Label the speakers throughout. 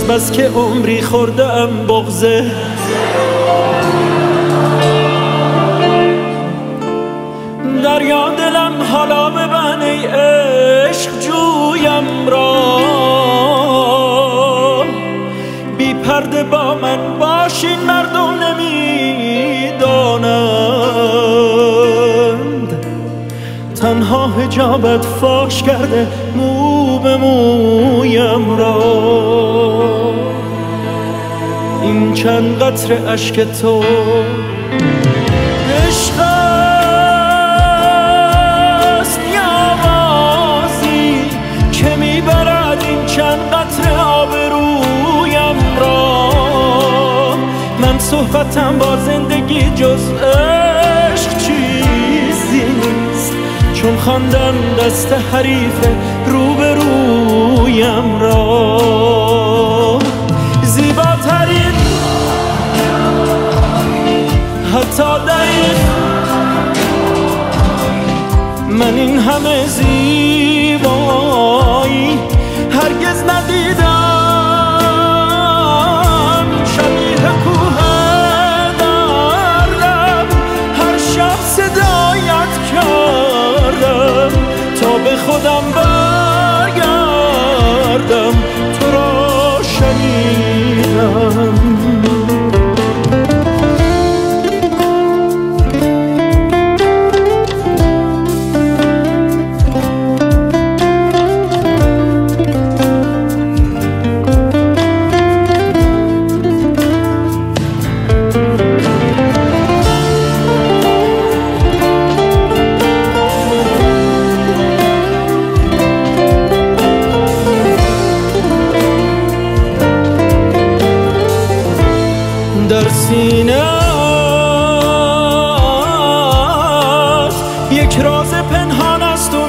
Speaker 1: بس که عمری خوردم بغضه. دریا دلم حالا ببن ای عشق جویم را، بی پرده با من باشین مردم نمیدانند. تنها حجابت فاش کرده مو به مویم را. این چند قطره اشک تو عشق است یا بازی که میبرد این چند قطره آبرویم را. من صحبتم با زندگی جز عشق چیزی نیست، چون خواندم دست حریف روبرویم را. زیباترین حتی دقیق من این همه زیبایی هرگز ندیدم. شبیه کوه دردم هر شب صدایت کردم تا به خودم برگردم، تو را شنیدم. در سینه یک راز پنهان است و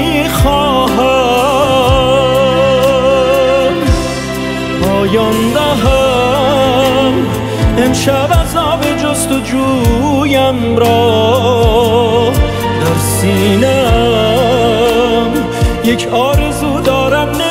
Speaker 1: میخواهم پایان دهم امشب عذاب جستجویم را. در سینه یک آرزو دارم